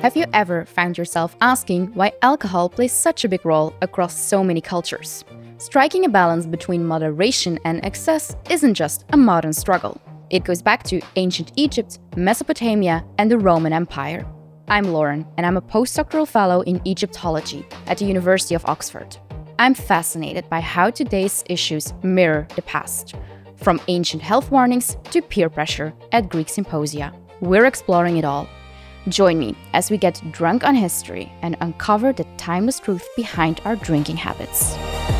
Have you ever found yourself asking why alcohol plays such a big role across so many cultures? Striking a balance between moderation and excess isn't just a modern struggle. It goes back to ancient Egypt, Mesopotamia, and the Roman Empire. I'm Lauren, and I'm a postdoctoral fellow in Egyptology at the University of Oxford. I'm fascinated by how today's issues mirror the past, from ancient health warnings to peer pressure at Greek symposia. We're exploring it all. Join me as we get drunk on history and uncover the timeless truth behind our drinking habits.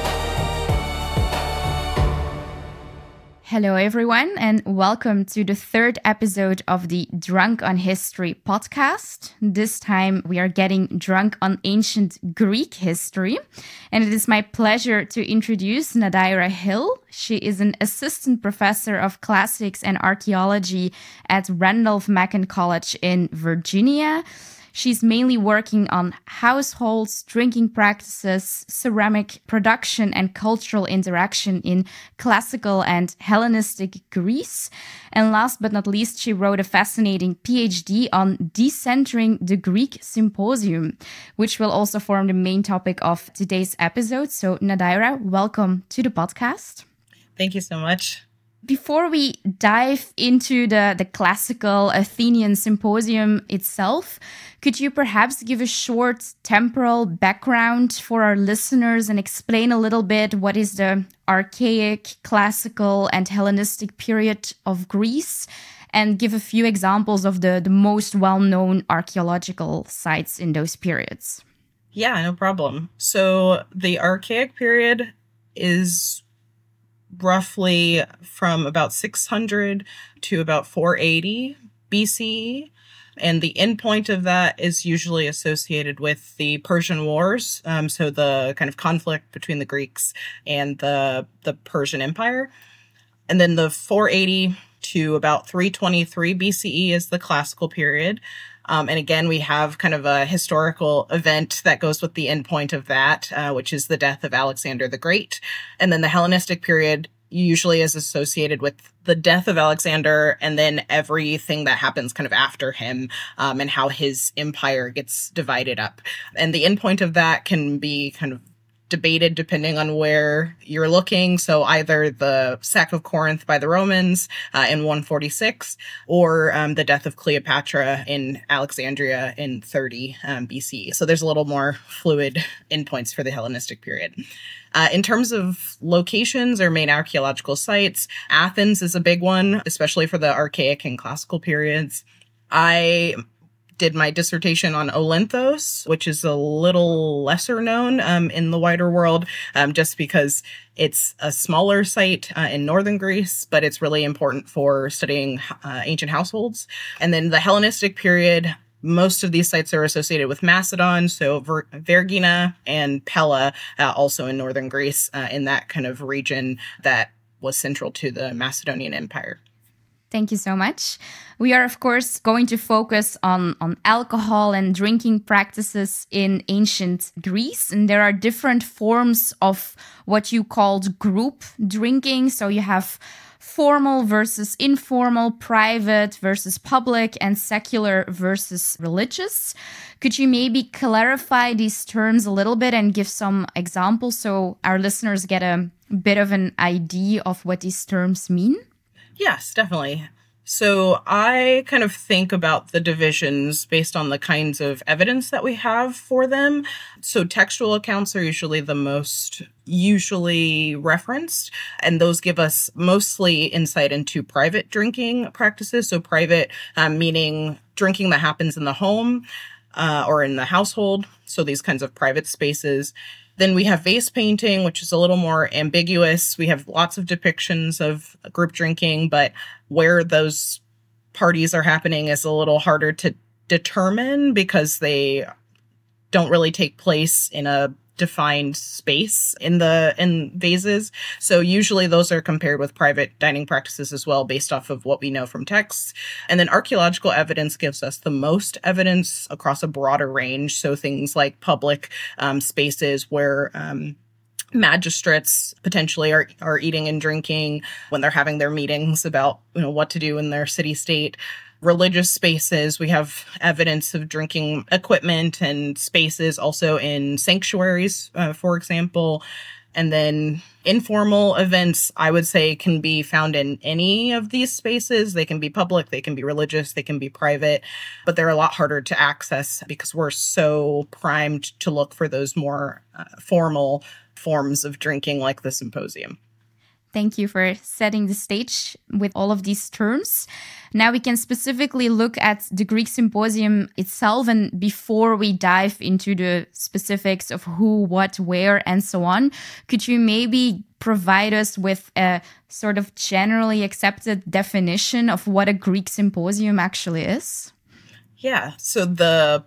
Hello, everyone, and welcome to the third episode of the Drunk on History podcast. This time we are getting drunk on ancient Greek history, and it is my pleasure to introduce Nadaira Hill. She is an assistant professor of classics and archaeology at Randolph-Macon College in Virginia. She's mainly working on households, drinking practices, ceramic production, and cultural interaction in classical and Hellenistic Greece. And last but not least, she wrote a fascinating PhD on decentering the Greek Symposium, which will also form the main topic of today's episode. So, Nadaira, welcome to the podcast. Thank you so much. Before we dive into the classical Athenian symposium itself, could you perhaps give a short temporal background for our listeners and explain a little bit what is the archaic, classical, and Hellenistic period of Greece, and give a few examples of the most well-known archaeological sites in those periods? Yeah, no problem. So the archaic period is roughly from about 600 to about 480 BCE. And the endpoint of that is usually associated with the Persian Wars. So the kind of conflict between the Greeks and the Persian Empire. And then the 480 to about 323 BCE is the classical period. And again, we have kind of a historical event that goes with the endpoint of that, which is the death of Alexander the Great. And then the Hellenistic period usually is associated with the death of Alexander and then everything that happens kind of after him, and how his empire gets divided up. And the endpoint of that can be kind of debated depending on where you're looking. So either the sack of Corinth by the Romans in 146 or the death of Cleopatra in Alexandria in 30 BC. So there's a little more fluid endpoints for the Hellenistic period. In terms of locations or main archaeological sites, Athens is a big one, especially for the archaic and classical periods. I did my dissertation on Olynthos, which is a little lesser known in the wider world, just because it's a smaller site in northern Greece, but it's really important for studying ancient households. And then the Hellenistic period, most of these sites are associated with Macedon, so Vergina and Pella, also in northern Greece, in that kind of region that was central to the Macedonian Empire. Thank you so much. We are, of course, going to focus on alcohol and drinking practices in ancient Greece. And there are different forms of what you called group drinking. So you have formal versus informal, private versus public, and secular versus religious. Could you maybe clarify these terms a little bit and give some examples so our listeners get a bit of an idea of what these terms mean? Yes, definitely. So I kind of think about the divisions based on the kinds of evidence that we have for them. So textual accounts are usually the most usually referenced, and those give us mostly insight into private drinking practices. So private meaning drinking that happens in the home or in the household. So these kinds of private spaces. Then we have vase painting, which is a little more ambiguous. We have lots of depictions of group drinking, but where those parties are happening is a little harder to determine because they don't really take place in a defined space in vases. So usually those are compared with private dining practices as well, based off of what we know from texts. And then archaeological evidence gives us the most evidence across a broader range. So things like public spaces where magistrates potentially are eating and drinking when they're having their meetings about what to do in their city state. religious spaces. We have evidence of drinking equipment and spaces also in sanctuaries, for example. And then informal events, I would say, can be found in any of these spaces. They can be public, they can be religious, they can be private, but they're a lot harder to access because we're so primed to look for those more formal forms of drinking like the symposium. Thank you for setting the stage with all of these terms. Now we can specifically look at the Greek Symposium itself. And before we dive into the specifics of who, what, where, and so on, could you maybe provide us with a sort of generally accepted definition of what a Greek Symposium actually is? Yeah, so the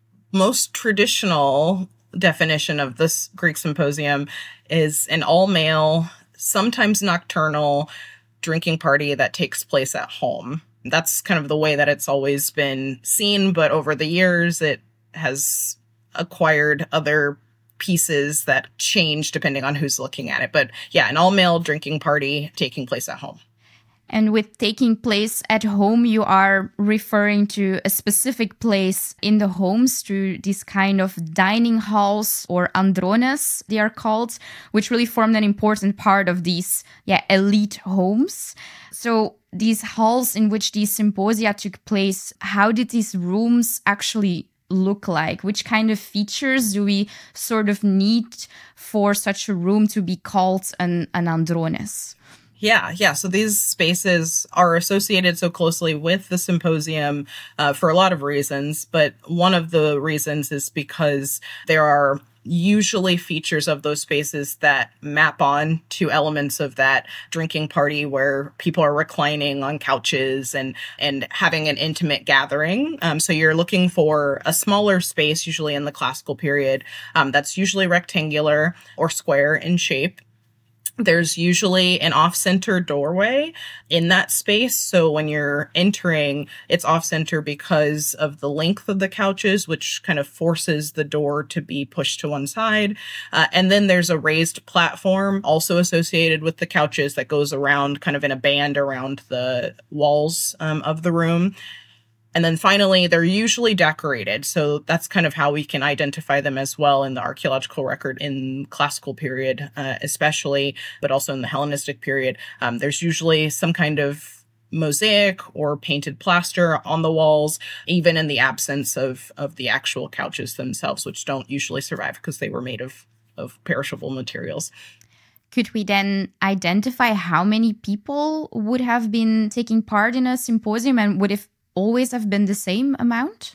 most traditional definition of this Greek Symposium is an all-male, sometimes nocturnal drinking party that takes place at home. That's kind of the way that it's always been seen, but over the years it has acquired other pieces that change depending on who's looking at it. But yeah, an all-male drinking party taking place at home. And with taking place at home, you are referring to a specific place in the homes, to these kind of dining halls or andrones, they are called, which really formed an important part of these elite homes. So these halls in which these symposia took place, how did these rooms actually look like? Which kind of features do we sort of need for such a room to be called an andrones? Yeah. So these spaces are associated so closely with the symposium for a lot of reasons. But one of the reasons is because there are usually features of those spaces that map on to elements of that drinking party where people are reclining on couches and having an intimate gathering. So you're looking for a smaller space, usually in the classical period, that's usually rectangular or square in shape. There's usually an off-center doorway in that space. So when you're entering, it's off-center because of the length of the couches, which kind of forces the door to be pushed to one side. And then there's a raised platform also associated with the couches that goes around kind of in a band around the walls of the room. And then finally, they're usually decorated. So that's kind of how we can identify them as well in the archaeological record in classical period, especially, but also in the Hellenistic period. There's usually some kind of mosaic or painted plaster on the walls, even in the absence of the actual couches themselves, which don't usually survive because they were made of perishable materials. Could we then identify how many people would have been taking part in a symposium, and would it always have been the same amount?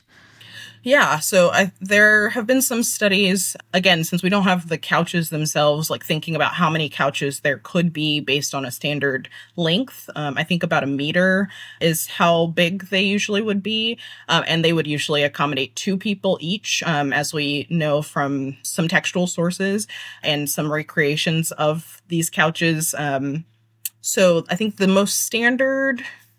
Yeah, so there have been some studies, again, since we don't have the couches themselves, like thinking about how many couches there could be based on a standard length. I think about a meter is how big they usually would be. And they would usually accommodate 2 people each, as we know from some textual sources and some recreations of these couches. So I think the most standard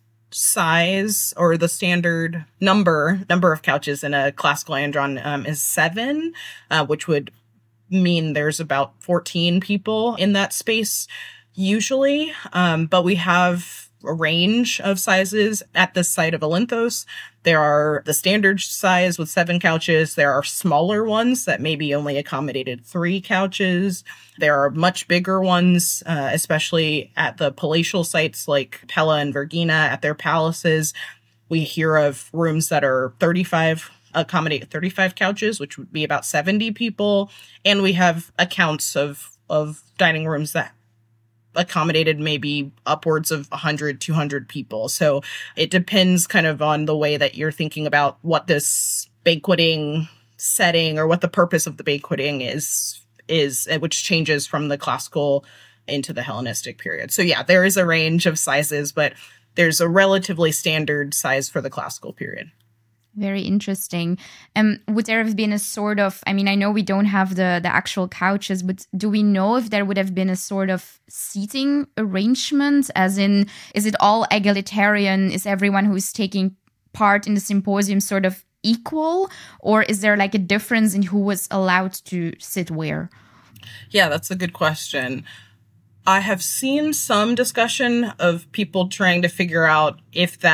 size or the standard number of couches in a classical andron is 7, which would mean there's about 14 people in that space usually. But we have a range of sizes at the site of Olinthos. There are the standard size with 7 couches. There are smaller ones that maybe only accommodated 3 couches. There are much bigger ones, especially at the palatial sites like Pella and Vergina at their palaces. We hear of rooms that are accommodate 35 couches, which would be about 70 people. And we have accounts of dining rooms that accommodated maybe upwards of 100, 200 people. So it depends kind of on the way that you're thinking about what this banqueting setting or what the purpose of the banqueting is, which changes from the classical into the Hellenistic period. So yeah, there is a range of sizes, but there's a relatively standard size for the classical period. Very interesting. Would there have been a sort of, I mean, I know we don't have the actual couches, but do we know if there would have been a sort of seating arrangement? As in, is it all egalitarian? Is everyone who's taking part in the symposium sort of equal? Or is there like a difference in who was allowed to sit where? Yeah, that's a good question. I have seen some discussion of people trying to figure out if that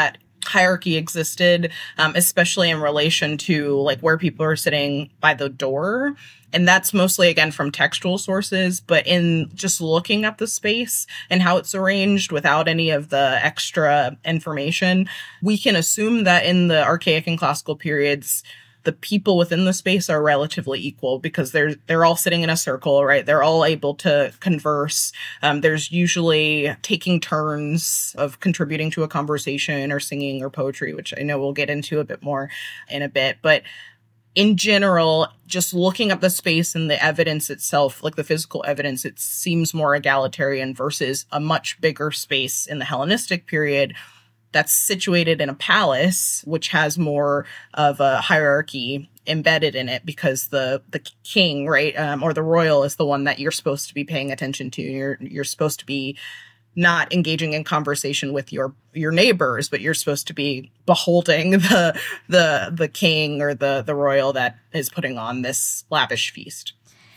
hierarchy existed, especially in relation to like where people are sitting by the door. And that's mostly, again, from textual sources, but in just looking at the space and how it's arranged without any of the extra information, we can assume that in the archaic and classical periods, the people within the space are relatively equal because they're all sitting in a circle, right? They're all able to converse. There's usually taking turns of contributing to a conversation or singing or poetry, which I know we'll get into a bit more in a bit. But in general, just looking at the space and the evidence itself, like the physical evidence, it seems more egalitarian versus a much bigger space in the Hellenistic period that's situated in a palace, which has more of a hierarchy embedded in it because the king, right, or the royal is the one that you're supposed to be paying attention to. You're supposed to be not engaging in conversation with your neighbors, but you're supposed to be beholding the king or the royal that is putting on this lavish feast.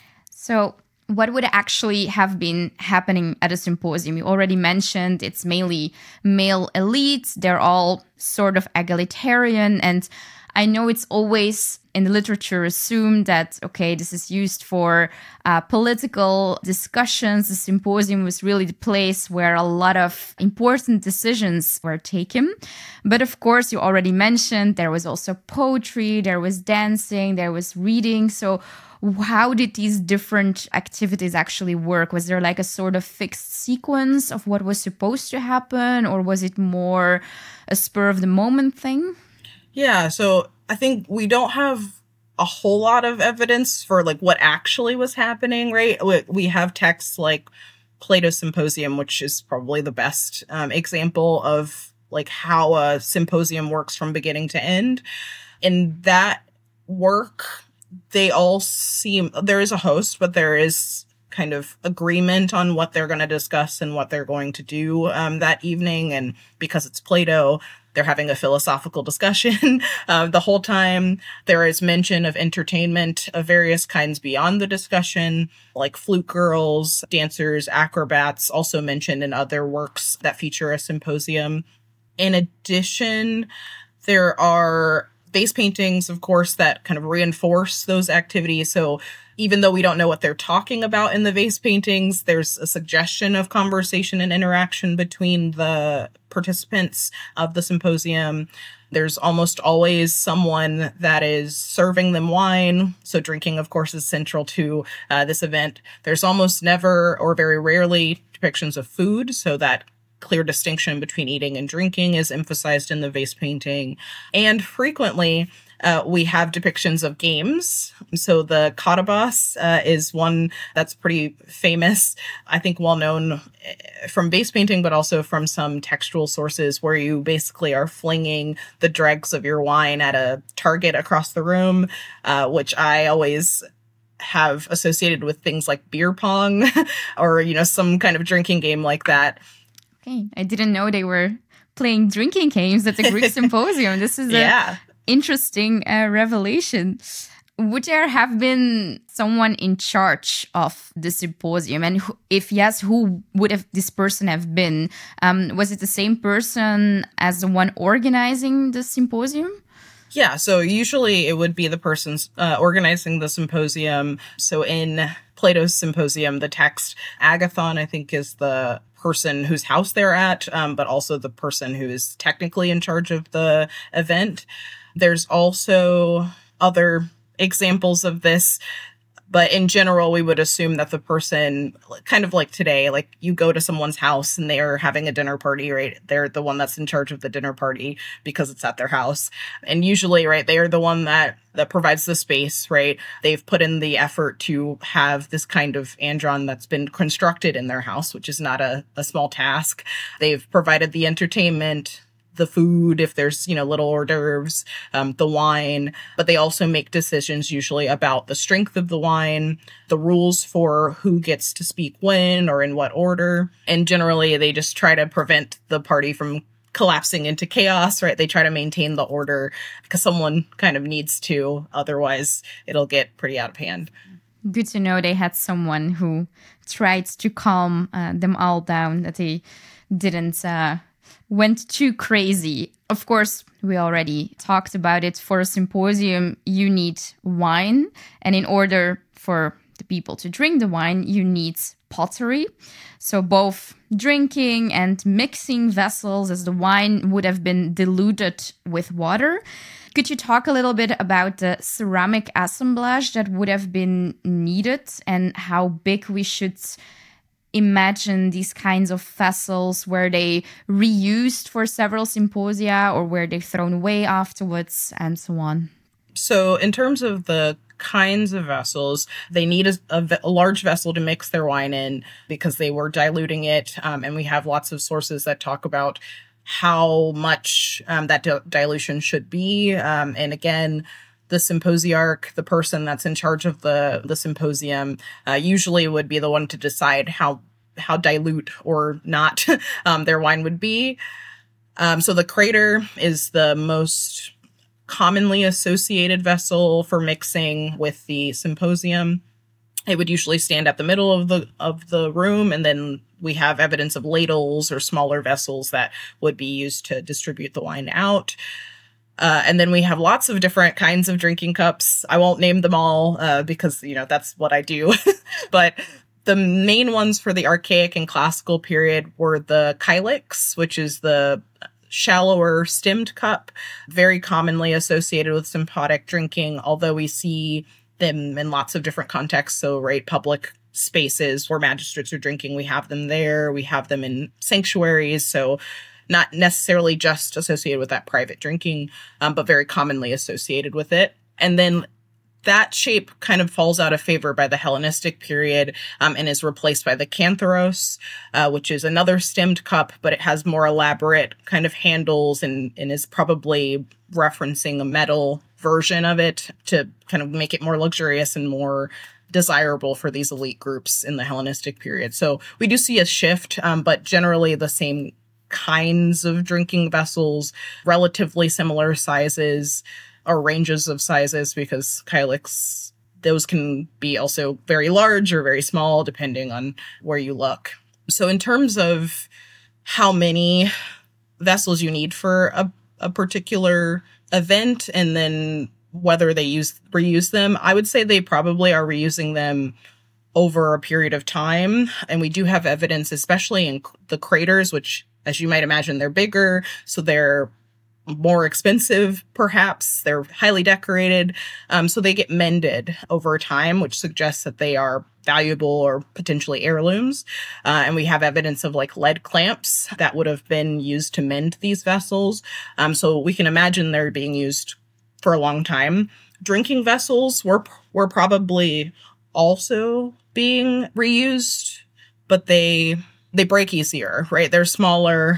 So what would actually have been happening at a symposium? You already mentioned it's mainly male elites. They're all sort of egalitarian. And I know it's always in the literature assumed that, okay, this is used for political discussions. The symposium was really the place where a lot of important decisions were taken. But of course, you already mentioned there was also poetry, there was dancing, there was reading. So how did these different activities actually work? Was there like a sort of fixed sequence of what was supposed to happen, or was it more a spur of the moment thing? Yeah, so I think we don't have a whole lot of evidence for like what actually was happening, right? We have texts like Plato's Symposium, which is probably the best example of like how a symposium works from beginning to end. In that work, they all seem, there is a host, but there is kind of agreement on what they're going to discuss and what they're going to do that evening. And because it's Plato, they're having a philosophical discussion the whole time. There is mention of entertainment of various kinds beyond the discussion, like flute girls, dancers, acrobats, also mentioned in other works that feature a symposium. In addition, there are vase paintings, of course, that kind of reinforce those activities. So even though we don't know what they're talking about in the vase paintings, there's a suggestion of conversation and interaction between the participants of the symposium. There's almost always someone that is serving them wine. So drinking, of course, is central to this event. There's almost never or very rarely depictions of food, so that clear distinction between eating and drinking is emphasized in the vase painting. And frequently, we have depictions of games. So the Katabas is one that's pretty famous, I think well known from vase painting, but also from some textual sources where you basically are flinging the dregs of your wine at a target across the room, which I always have associated with things like beer pong or, some kind of drinking game like that. Okay, I didn't know they were playing drinking games at the Greek Symposium. This is an interesting revelation. Would there have been someone in charge of the symposium? And if yes, who would have this person have been? Was it the same person as the one organizing the symposium? Yeah, so usually it would be the person organizing the symposium. So in Plato's Symposium, the text Agathon, I think, is the person whose house they're at, but also the person who is technically in charge of the event. There's also other examples of this, but in general, we would assume that the person, kind of like today, like you go to someone's house and they're having a dinner party, right? They're the one that's in charge of the dinner party because it's at their house. And usually, right, they are the one that provides the space, right? They've put in the effort to have this kind of andron that's been constructed in their house, which is not a small task. They've provided the entertainment, the food, if there's, little hors d'oeuvres, the wine, but they also make decisions usually about the strength of the wine, the rules for who gets to speak when or in what order. And generally they just try to prevent the party from collapsing into chaos, right? They try to maintain the order because someone kind of needs to, otherwise it'll get pretty out of hand. Good to know they had someone who tried to calm them all down, that they didn't went too crazy. Of course, we already talked about it. For a symposium, you need wine. And in order for the people to drink the wine, you need pottery. So both drinking and mixing vessels, as the wine would have been diluted with water. Could you talk a little bit about the ceramic assemblage that would have been needed and how big we should imagine these kinds of vessels? Were they reused for several symposia or were they thrown away afterwards and so on? So in terms of the kinds of vessels, they need a large vessel to mix their wine in because they were diluting it. And we have lots of sources that talk about how much that dilution should be. And again, the symposiarch, the person that's in charge of the symposium, usually would be the one to decide how dilute or not their wine would be. So the crater is the most commonly associated vessel for mixing with the symposium. It would usually stand at the middle of the room, and then we have evidence of ladles or smaller vessels that would be used to distribute the wine out. And then we have lots of different kinds of drinking cups. I won't name them all because, that's what I do. But the main ones for the Archaic and Classical period were the kylix, which is the shallower stemmed cup, very commonly associated with sympotic drinking, although we see them in lots of different contexts. So, right, public spaces where magistrates are drinking, we have them there. We have them in sanctuaries. So not necessarily just associated with that private drinking, but very commonly associated with it. And then that shape kind of falls out of favor by the Hellenistic period and is replaced by the cantharos, which is another stemmed cup, but it has more elaborate kind of handles and is probably referencing a metal version of it to kind of make it more luxurious and more desirable for these elite groups in the Hellenistic period. So we do see a shift, but generally the same kinds of drinking vessels, relatively similar sizes or ranges of sizes, because kylix, those can be also very large or very small depending on where you look. So in terms of how many vessels you need for a particular event and then whether they reuse them, I would say they probably are reusing them over a period of time. And we do have evidence, especially in the craters, which, as you might imagine, they're bigger, so they're more expensive, perhaps. They're highly decorated, so they get mended over time, which suggests that they are valuable or potentially heirlooms. And we have evidence of like lead clamps that would have been used to mend these vessels. So we can imagine they're being used for a long time. Drinking vessels were probably also being reused, but they break easier, right? They're smaller,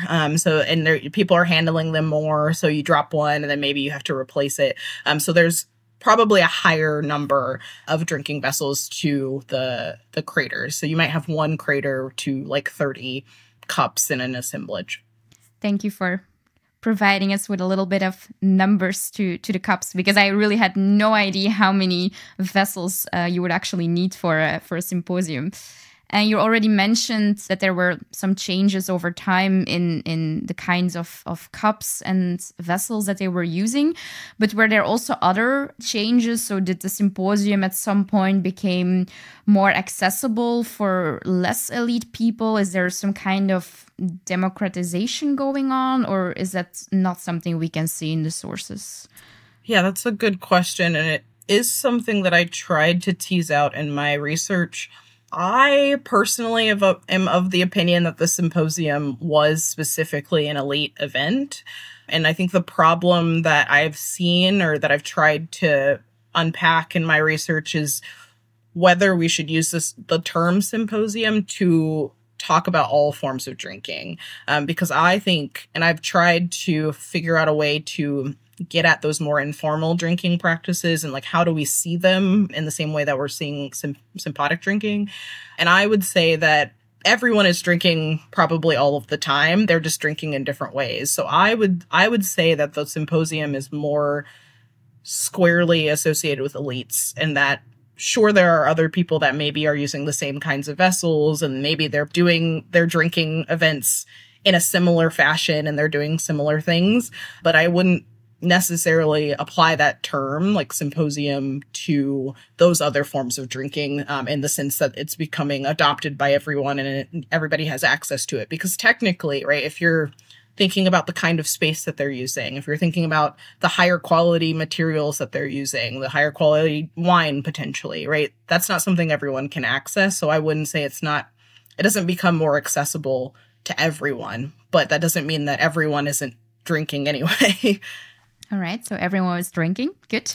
and people are handling them more. So you drop one, and then maybe you have to replace it. So there's probably a higher number of drinking vessels to the craters. So you might have one crater to like 30 cups in an assemblage. Thank you for providing us with a little bit of numbers to the cups, because I really had no idea how many vessels you would actually need for a symposium. And you already mentioned that there were some changes over time in the kinds of cups and vessels that they were using. But were there also other changes? So did the symposium at some point became more accessible for less elite people? Is there some kind of democratization going on, or is that not something we can see in the sources? Yeah, that's a good question. And it is something that I tried to tease out in my research. I personally am of the opinion that the symposium was specifically an elite event. And I think the problem that I've seen or that I've tried to unpack in my research is whether we should use the term symposium to talk about all forms of drinking. Because I think, and I've tried to figure out a way to get at those more informal drinking practices and like how do we see them in the same way that we're seeing sympotic drinking. And I would say that everyone is drinking probably all of the time. They're just drinking in different ways. So I would say that the symposium is more squarely associated with elites, and that sure, there are other people that maybe are using the same kinds of vessels and maybe they're doing their drinking events in a similar fashion and they're doing similar things. But I wouldn't necessarily apply that term like symposium to those other forms of drinking in the sense that it's becoming adopted by everyone and everybody has access to it. Because technically, right, if you're thinking about the kind of space that they're using, if you're thinking about the higher quality materials that they're using, the higher quality wine potentially, right, that's not something everyone can access. So I wouldn't say it doesn't become more accessible to everyone, but that doesn't mean that everyone isn't drinking anyway. All right. So everyone was drinking. Good.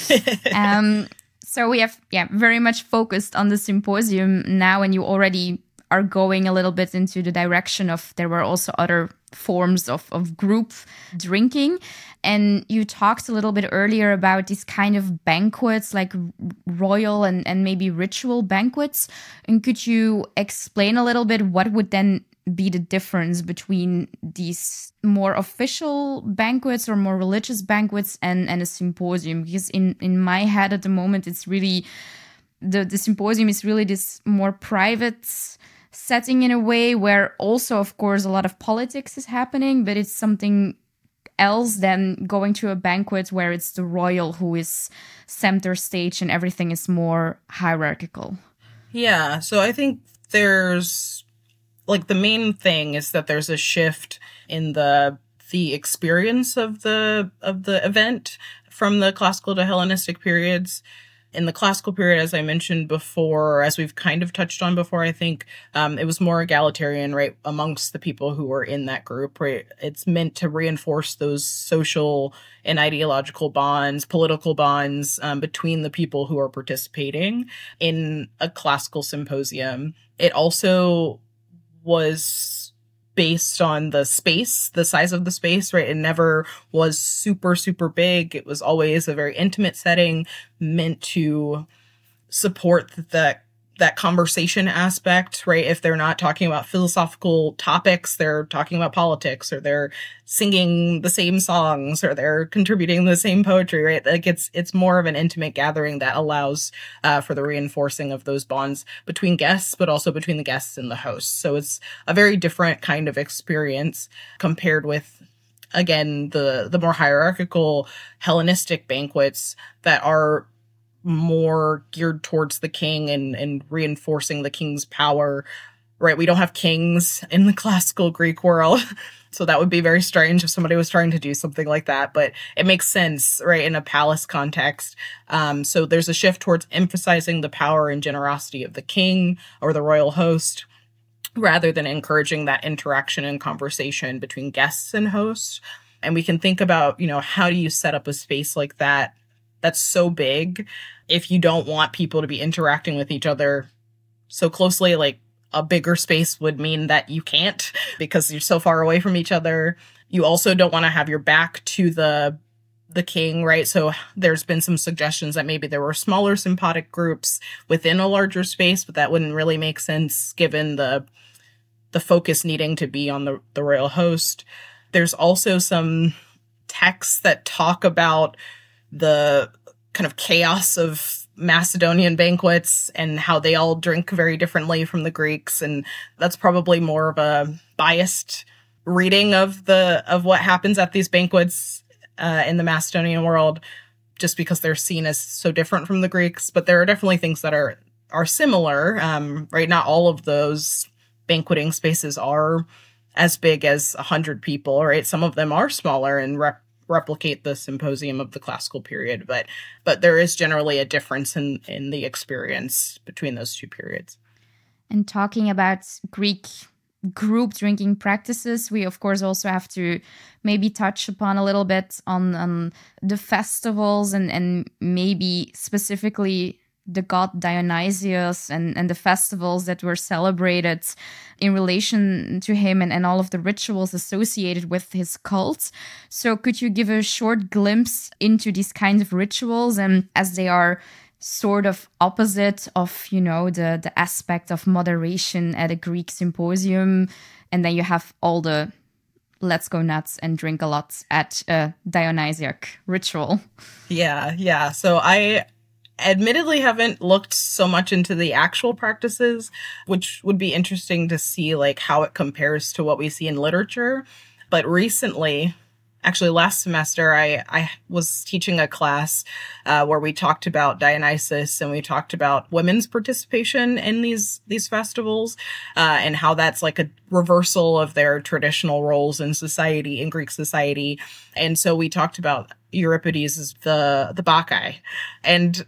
So we have, very much focused on the symposium now, and you already are going a little bit into the direction of there were also other forms of group drinking. And you talked a little bit earlier about these kind of banquets, like royal and maybe ritual banquets. And could you explain a little bit what would then be the difference between these more official banquets or more religious banquets and a symposium? Because in my head at the moment, it's really, the symposium is really this more private setting in a way where also, of course, a lot of politics is happening, but it's something else than going to a banquet where it's the royal who is center stage and everything is more hierarchical. Yeah, so I think there's like the main thing is that there's a shift in the experience of the event from the classical to Hellenistic periods. In the classical period, as I mentioned before, as we've kind of touched on before, I think it was more egalitarian, right, amongst the people who were in that group, right? It's meant to reinforce those social and ideological bonds, political bonds between the people who are participating in a classical symposium. It also was based on the space, the size of the space, right? It never was super, super big. It was always a very intimate setting meant to support that conversation aspect, right? If they're not talking about philosophical topics, they're talking about politics, or they're singing the same songs, or they're contributing the same poetry, right? Like it's more of an intimate gathering that allows for the reinforcing of those bonds between guests, but also between the guests and the hosts. So it's a very different kind of experience compared with, again, the more hierarchical Hellenistic banquets that are more geared towards the king and reinforcing the king's power, right? We don't have kings in the classical Greek world. So that would be very strange if somebody was trying to do something like that, but it makes sense, right, in a palace context. So there's a shift towards emphasizing the power and generosity of the king or the royal host, rather than encouraging that interaction and conversation between guests and hosts. And we can think about, how do you set up a space like that that's so big if you don't want people to be interacting with each other so closely? Like a bigger space would mean that you can't because you're so far away from each other. You also don't want to have your back to the king, right? So there's been some suggestions that maybe there were smaller sympotic groups within a larger space, but that wouldn't really make sense given the focus needing to be on the royal host. There's also some texts that talk about the kind of chaos of Macedonian banquets and how they all drink very differently from the Greeks. And that's probably more of a biased reading of what happens at these banquets in the Macedonian world, just because they're seen as so different from the Greeks. But there are definitely things that are similar, right? Not all of those banqueting spaces are as big as 100 people, right? Some of them are smaller and replicate the symposium of the classical period, but there is generally a difference in the experience between those two periods. And talking about Greek group drinking practices, we of course also have to maybe touch upon a little bit on the festivals and maybe specifically the god Dionysius and the festivals that were celebrated in relation to him and all of the rituals associated with his cult. So could you give a short glimpse into these kinds of rituals, and as they are sort of opposite of, the aspect of moderation at a Greek symposium, and then you have all the let's go nuts and drink a lot at a Dionysiac ritual? Yeah. So I admittedly haven't looked so much into the actual practices, which would be interesting to see like how it compares to what we see in literature. But recently, actually last semester, I was teaching a class where we talked about Dionysus and we talked about women's participation in these festivals and how that's like a reversal of their traditional roles in society, in Greek society. And so we talked about Euripides as the Bacchae. And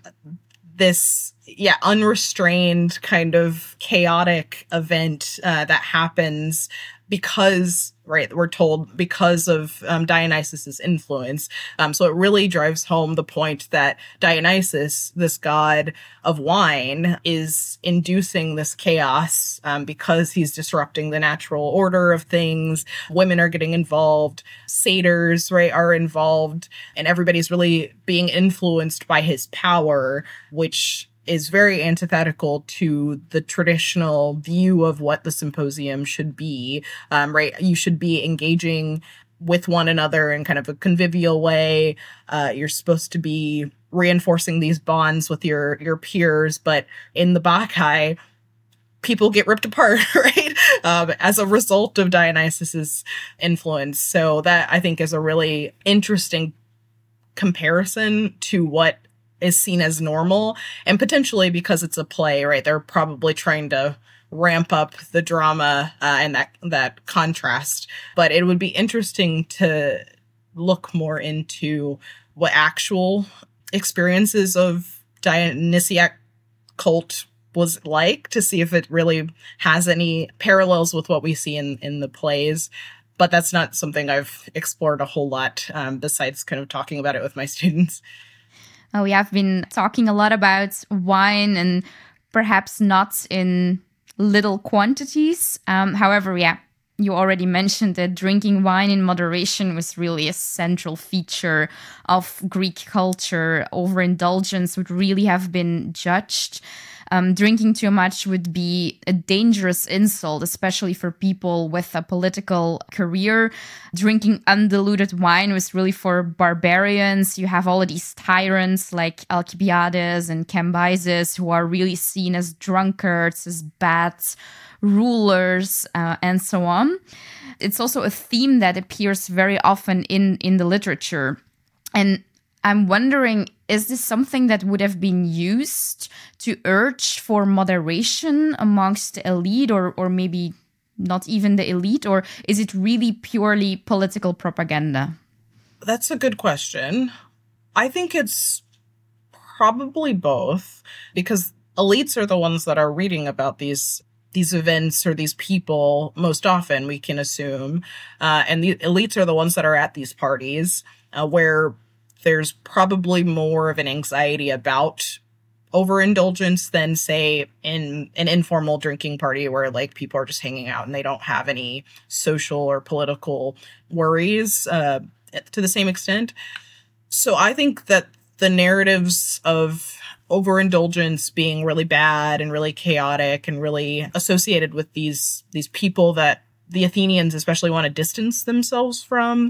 this, unrestrained kind of chaotic event that happens because, right, we're told because of Dionysus's influence. So it really drives home the point that Dionysus, this god of wine, is inducing this chaos because he's disrupting the natural order of things. Women are getting involved, satyrs, right, are involved, and everybody's really being influenced by his power, which is very antithetical to the traditional view of what the symposium should be, right? You should be engaging with one another in kind of a convivial way. You're supposed to be reinforcing these bonds with your peers, but in the Bacchae, people get ripped apart, right? As a result of Dionysus's influence. So that, I think, is a really interesting comparison to what is seen as normal, and potentially because it's a play, right? They're probably trying to ramp up the drama and that contrast. But it would be interesting to look more into what actual experiences of Dionysiac cult was like, to see if it really has any parallels with what we see in the plays. But that's not something I've explored a whole lot, besides kind of talking about it with my students. We have been talking a lot about wine and perhaps not in little quantities. However, you already mentioned that drinking wine in moderation was really a central feature of Greek culture. Overindulgence would really have been judged. Drinking too much would be a dangerous insult, especially for people with a political career. Drinking undiluted wine was really for barbarians. You have all of these tyrants like Alcibiades and Cambyses who are really seen as drunkards, as bad rulers, and so on. It's also a theme that appears very often in the literature. And I'm wondering, is this something that would have been used to urge for moderation amongst the elite, or maybe not even the elite, or is it really purely political propaganda? That's a good question. I think it's probably both, because elites are the ones that are reading about these events or these people most often, we can assume. And the elites are the ones that are at these parties where there's probably more of an anxiety about overindulgence than, say, in an informal drinking party where like people are just hanging out and they don't have any social or political worries to the same extent. So I think that the narratives of overindulgence being really bad and really chaotic and really associated with these people that the Athenians especially want to distance themselves from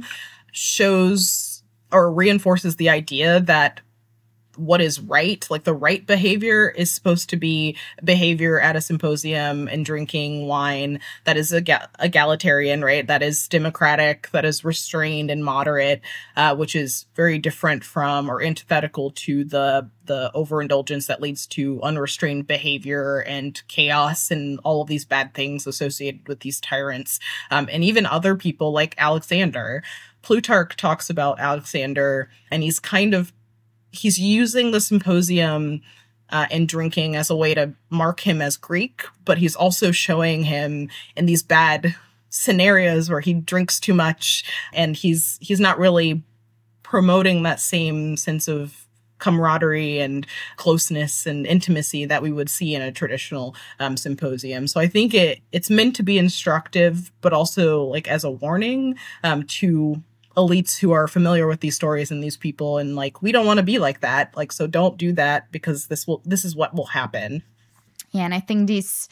shows or reinforces the idea that what is right, like the right behavior, is supposed to be behavior at a symposium and drinking wine that is egalitarian, right? That is democratic, that is restrained and moderate, which is very different from or antithetical to the overindulgence that leads to unrestrained behavior and chaos and all of these bad things associated with these tyrants. And even other people like Alexander. Plutarch talks about Alexander, and he's using the symposium and drinking as a way to mark him as Greek, but he's also showing him in these bad scenarios where he drinks too much, and he's not really promoting that same sense of camaraderie and closeness and intimacy that we would see in a traditional symposium. So I think it's meant to be instructive, but also like as a warning to elites who are familiar with these stories and these people, and like, we don't want to be like that, like, so don't do that, because this is what will happen. Yeah, and I think these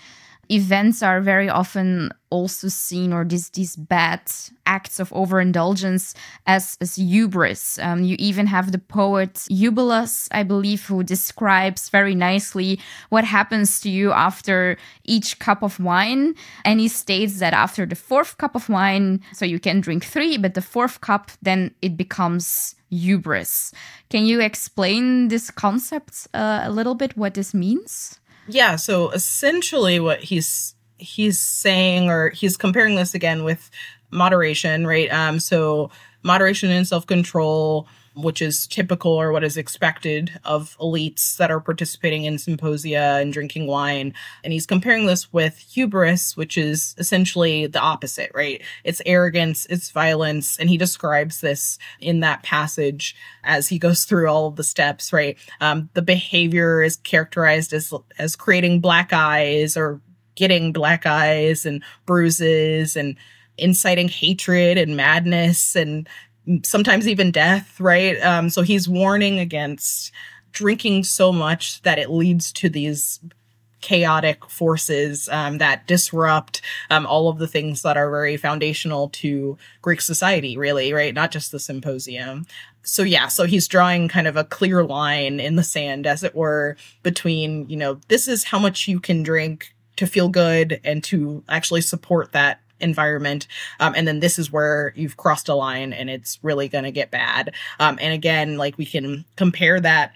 events are very often also seen, or these bad acts of overindulgence, as hubris. You even have the poet Eubulus, I believe, who describes very nicely what happens to you after each cup of wine. And he states that after the fourth cup of wine, so you can drink 3, but the fourth cup, then it becomes hubris. Can you explain this concept a little bit, what this means? Yeah, so essentially what he's saying, or he's comparing this again with moderation, right? So moderation and self-control, which is typical or what is expected of elites that are participating in symposia and drinking wine. And he's comparing this with hubris, which is essentially the opposite, right? It's arrogance, it's violence. And he describes this in that passage as he goes through all of the steps, right? The behavior is characterized as creating black eyes, or getting black eyes and bruises, and inciting hatred and madness, and sometimes even death, right? So he's warning against drinking so much that it leads to these chaotic forces that disrupt all of the things that are very foundational to Greek society, really, right? Not just the symposium. So yeah, so he's drawing kind of a clear line in the sand, as it were, between, this is how much you can drink to feel good and to actually support that environment. And then this is where you've crossed a line and it's really going to get bad. And again, like, we can compare that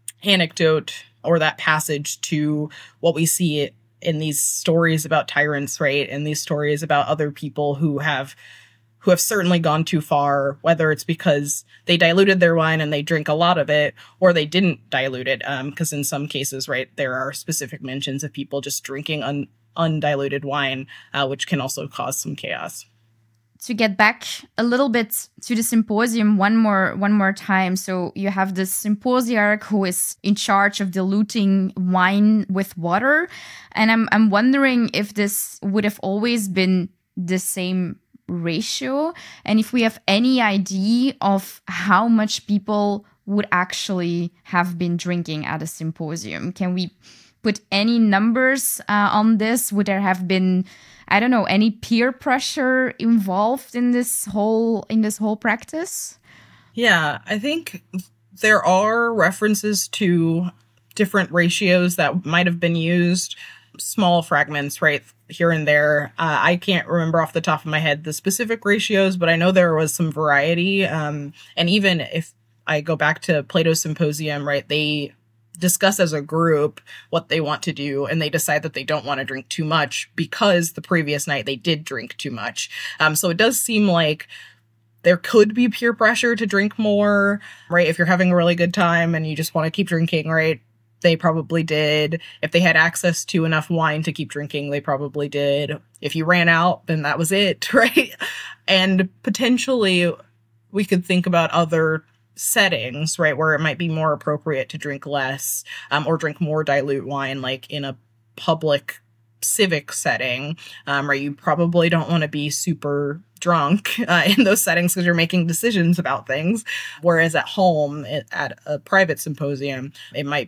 anecdote or that passage to what we see in these stories about tyrants, right? And these stories about other people who have certainly gone too far, whether it's because they diluted their wine and they drink a lot of it, or they didn't dilute it. Because in some cases, right, there are specific mentions of people just drinking undiluted wine, which can also cause some chaos. To get back a little bit to the symposium one more time. So you have the symposiarch who is in charge of diluting wine with water. And I'm wondering if this would have always been the same ratio, and if we have any idea of how much people would actually have been drinking at a symposium. Can we put any numbers on this? Would there have been, I don't know, any peer pressure involved in this whole practice? Yeah, I think there are references to different ratios that might have been used, small fragments, right, here and there. I can't remember off the top of my head the specific ratios, but I know there was some variety. And even if I go back to Plato's Symposium, right, they discuss as a group what they want to do, and they decide that they don't want to drink too much because the previous night they did drink too much. So it does seem like there could be peer pressure to drink more, right? If you're having a really good time and you just want to keep drinking, right? They probably did. If they had access to enough wine to keep drinking, they probably did. If you ran out, then that was it, right? And potentially we could think about other settings, right, where it might be more appropriate to drink less, or drink more dilute wine, like in a public civic setting, right? You probably don't want to be super drunk in those settings because you're making decisions about things. Whereas at home, at a private symposium, it might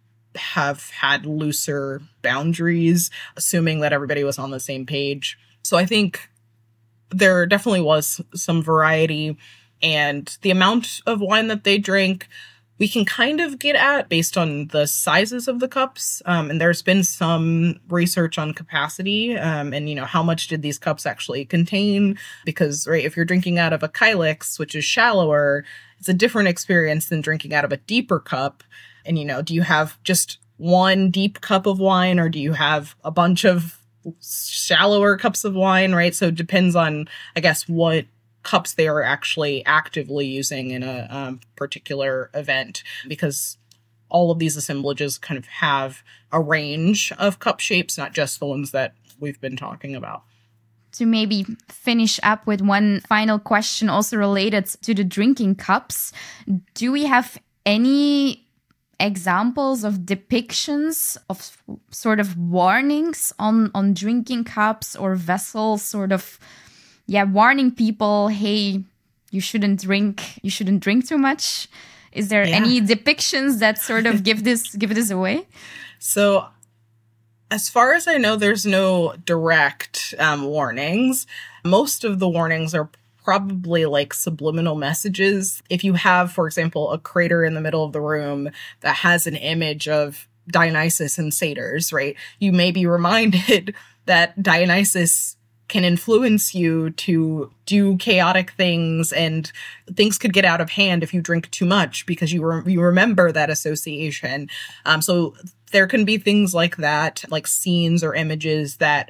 have had looser boundaries, assuming that everybody was on the same page. So I think there definitely was some variety, and the amount of wine that they drank, we can kind of get at based on the sizes of the cups. And there's been some research on capacity, and, how much did these cups actually contain? Because, right, if you're drinking out of a kylix, which is shallower, it's a different experience than drinking out of a deeper cup. And, do you have just one deep cup of wine, or do you have a bunch of shallower cups of wine, right? So it depends on, I guess, what cups they are actually actively using in a particular event, because all of these assemblages kind of have a range of cup shapes, not just the ones that we've been talking about. To maybe finish up with one final question also related to the drinking cups, do we have any examples of depictions of sort of warnings on drinking cups or vessels, sort of warning people, hey, you shouldn't drink too much? Is there any depictions that sort of give this away? So As far as I know, there's no direct warnings. Most of the warnings are probably like subliminal messages. If you have, for example, a crater in the middle of the room that has an image of Dionysus and satyrs, right? You may be reminded that Dionysus can influence you to do chaotic things, and things could get out of hand if you drink too much because you remember that association. So there can be things like that, like scenes or images that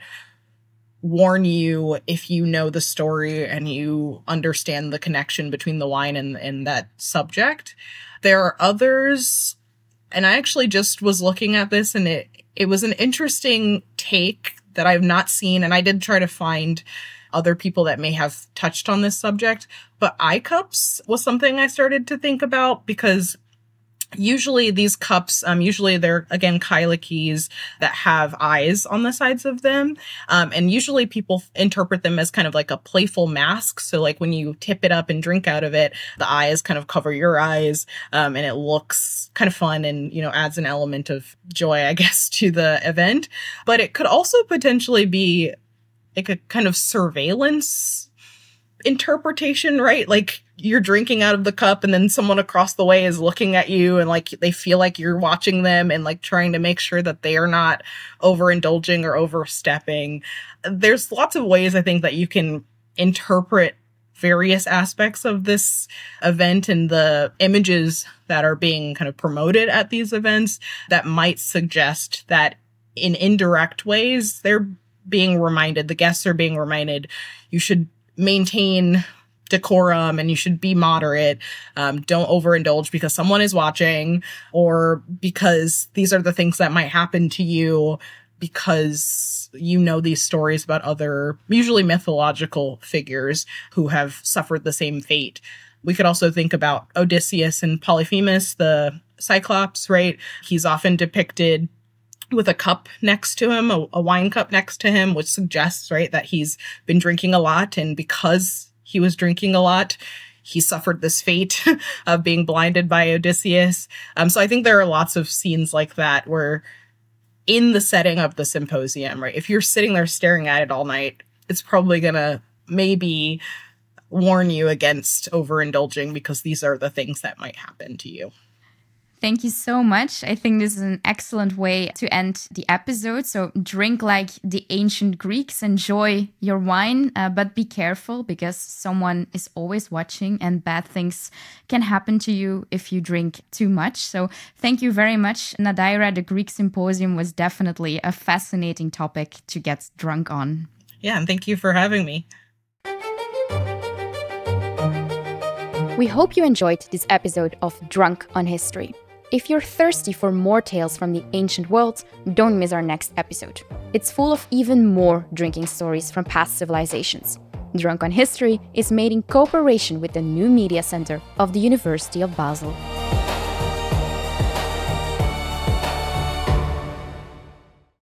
warn you if you know the story and you understand the connection between the wine and that subject. There are others, and I actually just was looking at this, and it was an interesting take that I've not seen, and I did try to find other people that may have touched on this subject, but eye cups was something I started to think about, because usually these cups, usually they're, again, kailikes that have eyes on the sides of them. And usually people interpret them as kind of like a playful mask. So like when you tip it up and drink out of it, the eyes kind of cover your eyes. And it looks kind of fun and, adds an element of joy, I guess, to the event. But it could also potentially be like a kind of surveillance interpretation, right? Like you're drinking out of the cup and then someone across the way is looking at you and like they feel like you're watching them and like trying to make sure that they are not overindulging or overstepping. There's lots of ways I think that you can interpret various aspects of this event and the images that are being kind of promoted at these events that might suggest that in indirect ways they're being reminded, the guests are being reminded, you should maintain decorum and you should be moderate. Don't overindulge because someone is watching, or because these are the things that might happen to you because these stories about other, usually mythological figures who have suffered the same fate. We could also think about Odysseus and Polyphemus, the Cyclops, right? He's often depicted with a cup next to him, a wine cup next to him, which suggests, right, that he's been drinking a lot. And because he was drinking a lot, he suffered this fate of being blinded by Odysseus. So I think there are lots of scenes like that where in the setting of the symposium, right, if you're sitting there staring at it all night, it's probably going to maybe warn you against overindulging because these are the things that might happen to you. Thank you so much. I think this is an excellent way to end the episode. So drink like the ancient Greeks, enjoy your wine, but be careful because someone is always watching and bad things can happen to you if you drink too much. So thank you very much, Nadaira. The Greek Symposium was definitely a fascinating topic to get drunk on. Yeah, and thank you for having me. We hope you enjoyed this episode of Drunk on History. If you're thirsty for more tales from the ancient world, don't miss our next episode. It's full of even more drinking stories from past civilizations. Drunk on History is made in cooperation with the New Media Center of the University of Basel.